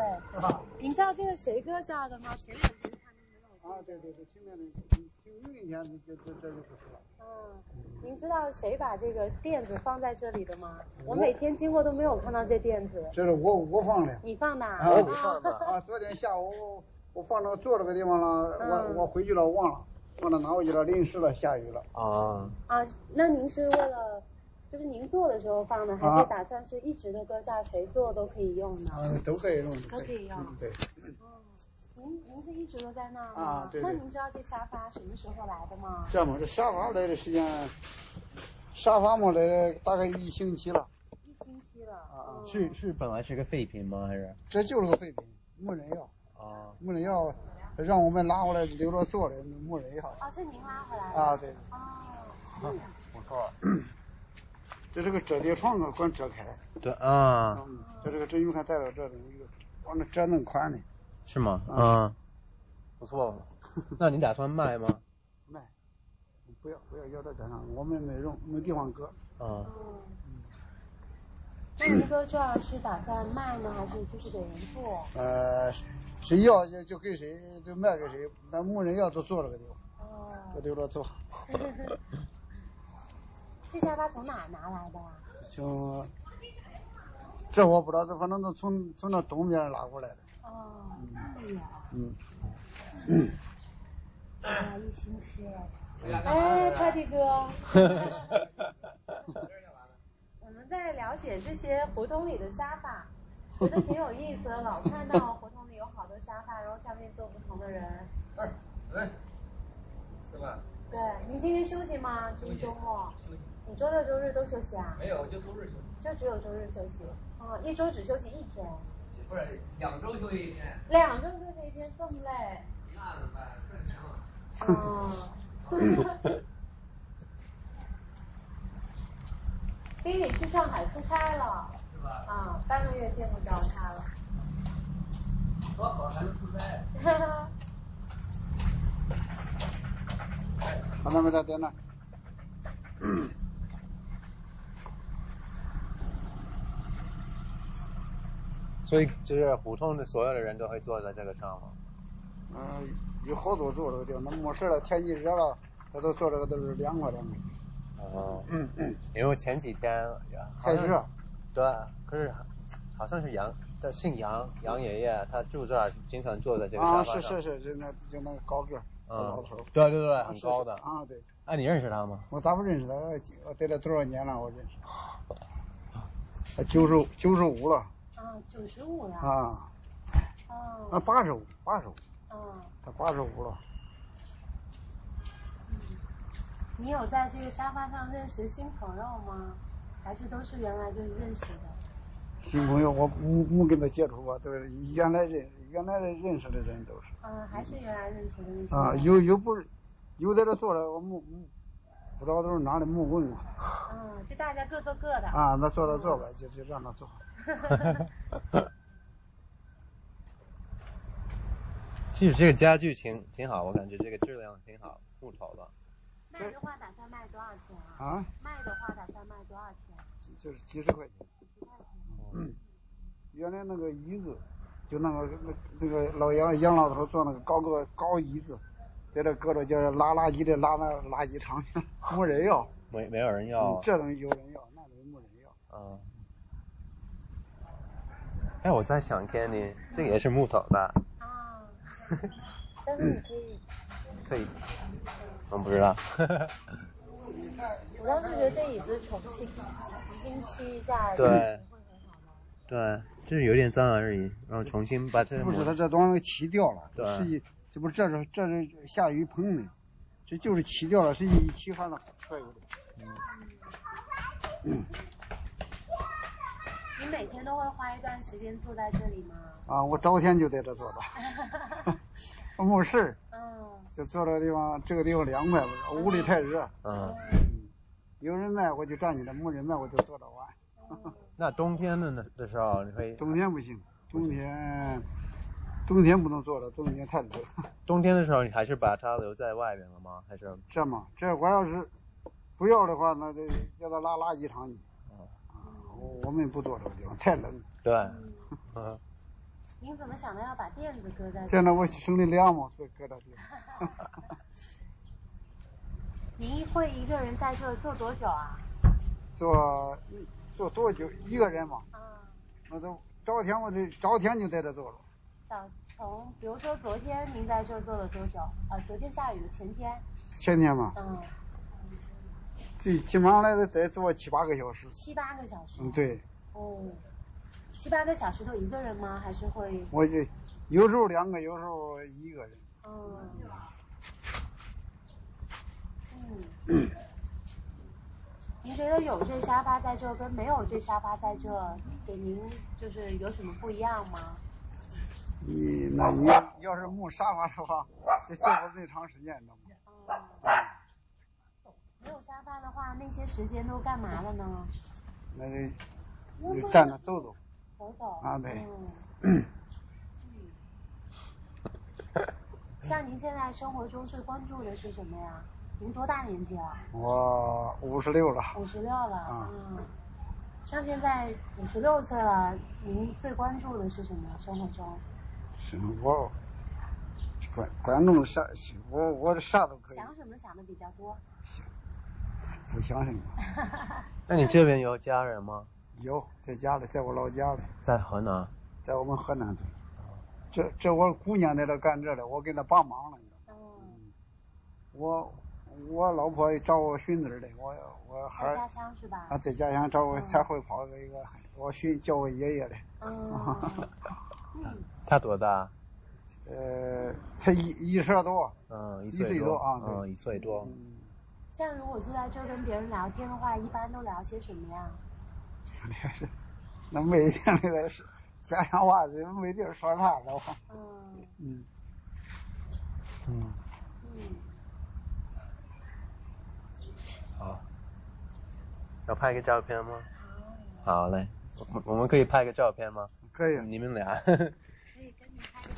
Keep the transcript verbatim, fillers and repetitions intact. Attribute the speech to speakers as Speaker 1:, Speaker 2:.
Speaker 1: 是吧？
Speaker 2: 您知道这个谁搁这儿的吗？前两天看那个。
Speaker 1: 啊，对对对，今年的就明年就就这就不是了。
Speaker 2: 嗯，您知道谁把这个垫子放在这里的吗？我每天经过都没有看到这垫子。
Speaker 1: 这是我我放的。
Speaker 2: 你放的？
Speaker 1: 啊，
Speaker 3: 我放的。
Speaker 1: 啊，昨天下午我放到坐这个地方了，嗯、我我回去了忘了，忘了拿回去了，淋湿了，下雨了。
Speaker 3: 啊
Speaker 2: 啊，那您是为了？就是您做的时候放的，还是打算是一直的搁这儿，谁做都可以用的？
Speaker 1: 嗯，都可以用，
Speaker 2: 都可以用。
Speaker 1: 嗯，对。
Speaker 2: 哦，您您是一直都在那儿吗？
Speaker 1: 啊，对对。
Speaker 2: 那您知道这沙发什么时候来的吗？
Speaker 1: 这么，这沙发来的时间，沙发嘛来大概一星期了。
Speaker 2: 一星期了。
Speaker 1: 啊，
Speaker 3: 是是本来是个废品吗？还是？
Speaker 1: 这就是个废品，没人要。
Speaker 3: 啊，
Speaker 1: 没人要，让我们拉回来留着做的，没人要。
Speaker 2: 哦，是您拉回来的。
Speaker 1: 啊，对。
Speaker 2: 哦，
Speaker 3: 是。不错。
Speaker 1: 这是个折叠床啊，光折开。
Speaker 3: 对啊。
Speaker 1: 嗯，这是个真有看带着这东西，往那折能宽的。
Speaker 3: 是吗？嗯。不错。那你打算卖吗？
Speaker 1: 卖。不要不要要这干啥？我们没用，没地方搁。
Speaker 3: 嗯。
Speaker 2: 那您搁这儿是打算卖呢，还是就是给人做？
Speaker 1: 呃，谁要就就给谁，就卖给谁。那没人要都坐这个地方。哦。就留着坐。
Speaker 2: 这沙发从哪儿拿来的啊？
Speaker 1: 就这我不知道，这反正都从从那东边拉过来的。
Speaker 2: 哦，那么远。
Speaker 1: 嗯。
Speaker 2: 嗯。啊，一星期了。哎，快递哥。我们在了解这些胡同里的沙发，觉得挺有意思的。老看到胡同里有好多沙发，然后上面坐不同的人。
Speaker 4: 哎，哎，是吧？
Speaker 2: 对，您今天休息吗？今天周末。休息。你周六周日都休息啊？
Speaker 4: 没有，就周日休息。
Speaker 2: 就只有周日休息。哦，一周只休息一天。
Speaker 4: 不是，两周休息一天。
Speaker 2: 两周休息一天这么累？
Speaker 4: 那怎么办？赚钱嘛。
Speaker 2: 哦。宾里去上海出差了。
Speaker 4: 是吧？
Speaker 2: 啊，半个月见不着他了。
Speaker 4: 多好还能出差。
Speaker 1: 好，那么再点了。
Speaker 3: 所以就是胡同的所有的人都会坐在这个上吗？
Speaker 1: 嗯、呃，有好多坐这个地方，那没事了，天气热了，他都坐这个都是凉快凉快。
Speaker 3: 哦，
Speaker 1: 嗯嗯，
Speaker 3: 因为前几天
Speaker 1: 太热。
Speaker 3: 对，可是好像是杨，这姓杨杨爷爷，他住这儿，经常坐在这个沙发上。
Speaker 1: 啊，是是是，就那就那个高个
Speaker 3: 嗯，
Speaker 1: 老头。
Speaker 3: 对对对，很高的。
Speaker 1: 啊，对。
Speaker 3: 哎，你认识他吗？
Speaker 1: 我咋不认识他？我待了多少年了？我认识。九十九十五了。
Speaker 2: 啊，九十五了。
Speaker 1: 啊。
Speaker 2: 哦。
Speaker 1: 啊，八十五，八十五。
Speaker 2: 嗯。
Speaker 1: 他八十五了。
Speaker 2: 嗯，你有在这个沙发上认识新朋友吗？还是都是原来就认识的？
Speaker 1: 新朋友我没没跟他接触过，都是原来认原来认识的人都是。
Speaker 2: 嗯，还是原来认识的那些。
Speaker 1: 啊，有有不有在这坐着，我没不知道都是哪里没问过。
Speaker 2: 嗯，就大家各做各的。
Speaker 1: 啊，那坐到坐吧，就就让他坐。
Speaker 3: 其实这个家具挺挺好，我感觉这个质量挺好，木头的。
Speaker 2: 卖的话打算卖多少钱啊？
Speaker 1: 啊？
Speaker 2: 卖的话打算卖多少钱？
Speaker 1: 就是几十块钱。
Speaker 2: 几块钱。
Speaker 1: 嗯。原来那个椅子，就那个那那个老杨杨老头坐那个高个高椅子，在这搁着叫拉垃圾的拉那垃圾场去，没人要。
Speaker 3: 没没有人要、
Speaker 1: 嗯。这东西有人要，那东西没人要。
Speaker 3: 嗯。哎，我在想 ，Kenny， 这个也是木头的。
Speaker 2: 啊。但是你可以。
Speaker 3: 可以。我不知道。
Speaker 2: 我当时觉得这椅子重新重新漆一下，
Speaker 3: 对，
Speaker 2: 会很好吗？
Speaker 3: 对，就是有点脏而已，然后重新把这
Speaker 1: 不是，它这东西漆掉了。
Speaker 3: 对。
Speaker 1: 实际这不这是这是下雨棚的，这就是漆掉了，实际一漆还能可以的。嗯。
Speaker 2: 嗯。你每天都会花一段时间坐在这里吗？
Speaker 1: 啊，我早天就在这坐着。我没事儿。
Speaker 2: 嗯。
Speaker 1: 就坐这个地方，这个地方凉快，屋里太热。
Speaker 3: 嗯。
Speaker 1: 有人卖我就站起来，没人卖我就坐着玩。
Speaker 2: 嗯、
Speaker 3: 那冬天的的时候你会？
Speaker 1: 冬天不行，冬天冬天不能坐着，冬天太冷。
Speaker 3: 冬天的时候你还是把它留在外边了吗？还是？
Speaker 1: 这么，这我要是不要的话，那就要到拉垃圾场去。
Speaker 3: 嗯。
Speaker 1: 啊，我们不坐这个地方，太冷。
Speaker 3: 对。嗯。
Speaker 2: 您怎么想到要把垫子搁在这？
Speaker 1: 现在我省的粮嘛，所以搁这地方。
Speaker 2: 您会一个人在这坐多久啊？
Speaker 1: 坐坐多久？一个人嘛。
Speaker 2: 啊。
Speaker 1: 那都早天我这早天就在这坐了。
Speaker 2: 早从比如说昨天您在这坐了多久？啊，昨天下雨的前天。
Speaker 1: 前天嘛。
Speaker 2: 嗯。
Speaker 1: 最起码来得得坐七八个小时。
Speaker 2: 七八个小时。
Speaker 1: 嗯，对。
Speaker 2: 哦。七八个小时都一个人吗？还是会？
Speaker 1: 我就有时候两个，有时候一个人。
Speaker 2: 嗯。嗯。您觉得有这沙发在这跟没有这沙发在这，给您就是有什么不一样吗？
Speaker 1: 你那你要是没沙发的话，这坐不那长时间，知道吗？
Speaker 2: 嗯。没有沙发的话，那些时间都干嘛了呢？
Speaker 1: 那就就站着走走。
Speaker 2: 走走。
Speaker 1: 啊，对。
Speaker 2: 嗯。像您现在生活中最关注的是什么呀？您多大年纪了？
Speaker 1: 我五十六了。
Speaker 2: 五十六了。
Speaker 1: 啊。
Speaker 2: 嗯。像现在五十六岁了，您最关注的是什么？生活中？
Speaker 1: 生活关关注啥？我我啥都可以。
Speaker 2: 想什么想的比较多？
Speaker 1: 想，不想什么。
Speaker 3: 那你这边有家人吗？
Speaker 1: 有，在家里，在我老家里。
Speaker 3: 在河南。
Speaker 1: 在我们河南这。这这我姑娘在这干这的，我给她帮忙了。嗯。我。我老婆找我孙子的，我我孩
Speaker 2: 在家乡是吧？
Speaker 1: 啊，在家乡找我才会跑一个，我孙叫我爷爷的。
Speaker 2: 嗯。
Speaker 3: 他多大？
Speaker 1: 呃，才一一岁多。
Speaker 3: 嗯，一
Speaker 1: 岁
Speaker 3: 多
Speaker 1: 啊，
Speaker 3: 嗯，一岁多。
Speaker 1: 嗯。
Speaker 2: 像如果坐在这跟别人聊天的话，一般都聊些什么呀？
Speaker 1: 这是，那没地儿那是家乡话，这没地儿说啥了。
Speaker 2: 嗯。
Speaker 1: 嗯。
Speaker 3: 嗯。
Speaker 2: 嗯。
Speaker 3: 好，要拍个照片吗？好嘞，我我们可以拍个照片吗？
Speaker 1: 可以。
Speaker 3: 你们俩。
Speaker 2: 可以跟你拍个。